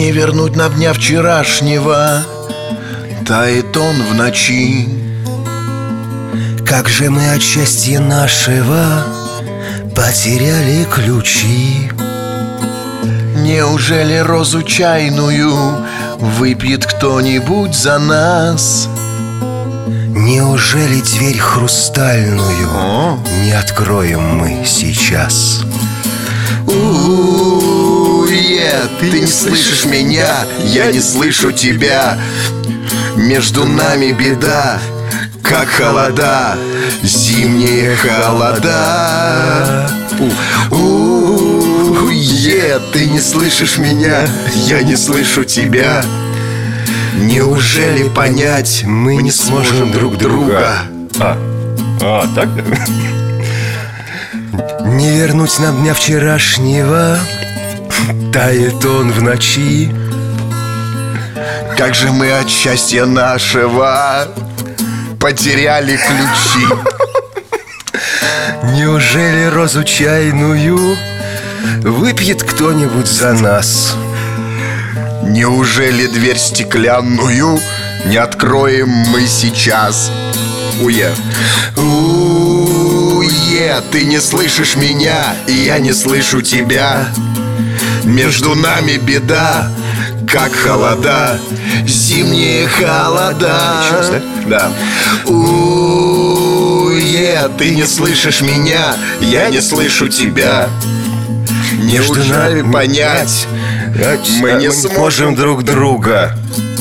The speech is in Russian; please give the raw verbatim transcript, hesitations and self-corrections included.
Не вернуть нам дня вчерашнего, тает он в ночи. Как же мы от счастья нашего потеряли ключи. Неужели розу чайную выпьет кто-нибудь за нас? Неужели дверь хрустальную О. не откроем мы сейчас? У-у-у-е, ты не слышишь меня, я не слышу тебя. Между нами беда, как холода, зимние холода. У-у-у-е, ты не слышишь меня, я не слышу тебя. Неужели понять мы не сможем друг друга? А, а так? Не вернуть нам дня вчерашнего, тает он в ночи. Как же мы от счастья нашего потеряли ключи. Неужели розу чайную выпьет кто-нибудь за нас? Неужели дверь стеклянную не откроем мы сейчас? Уе. У-е, ты не слышишь меня, и я не слышу тебя. Между нами беда, как холода, зимние холода. Еще раз, да? Да. У-е, ты не слышишь меня, я не слышу тебя. Неужели понять мы не сможем друг друга?